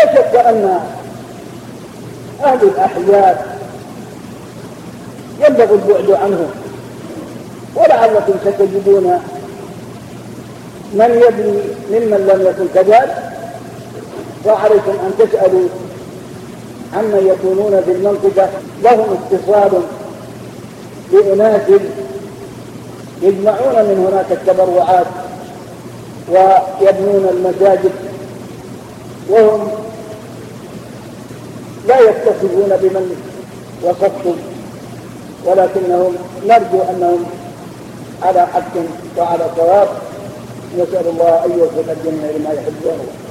شك أن أهل الأحياء ينبغي البعد عنهم، ولعلكم ستجدون من يبني ممن لم يكن كذلك، وعليكم أن تسألوا عمن يكونون في المنطقة لهم اتصال بأناس يجمعون من هناك التبرعات ويبنون المساجد، وهم لا يتصلون بمن وصفتم، ولكنهم نرجو أنهم على حق وعلى صواب. نسأل الله أن يوفق الجميع لما يحب ويرضى.